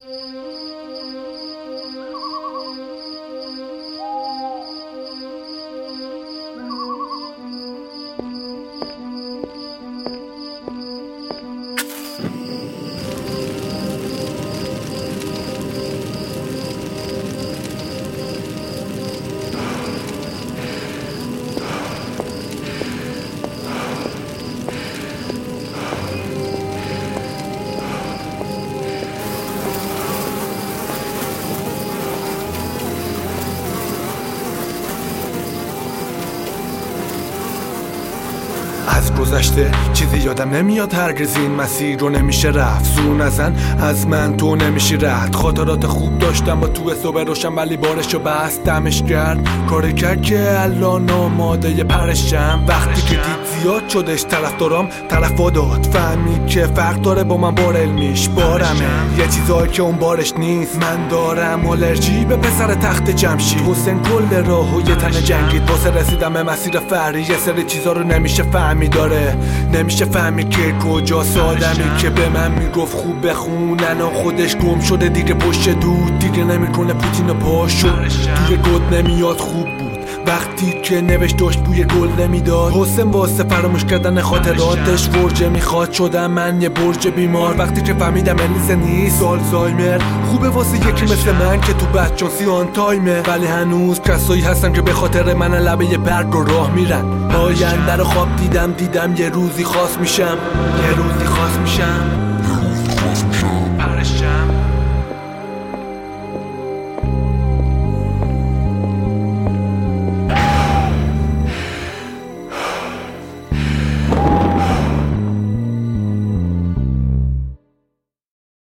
از گذشته چیزی یادم نمیاد هرگز، این مسیر رو نمیشه رفت. زور نزن از من تو نمیشی رد. خاطرات خوب داشتم با تو صبح روشن، ولی بارشو بست دمش کرد. کاری کرد که الان آماده پرشم. وقتی که دید زیاد شدش طرفدارام طرفا داد، فهمید که فرق داره با من بار علمیش بارمه. یه چیزایی که اون بارش نیست. من دارم آلرژی به پسر تخت جمشید. حسین کل راهو یه تنه جنگید واسه رسیدم به مسیر فهری. یه سری چیزا رو نمیشه فهمید، داره نمیشه فهمید که کجاست آدمی که به من میگفت خوب بخونن و خودش گم شده دیگه پشت دود. دیگه نمیکنه پوتین و پاشو توی گد نمیاد. خوب بود وقتی که نوشتاش بوی گل نمیداد. حسین واسه فراموش کردن خاطراتش فرجه میخواد. شدم من یه برج بیمار وقتی که فهمیدم الیسه نیست آلزایمر. خوبه واسه یکی مثل من که تو بچانسی آن تایمه، ولی هنوز کسایی هستن که به خاطر من لبه یه برگ رو راه میرن. آینده رو خواب دیدم یه روزی خاص میشم.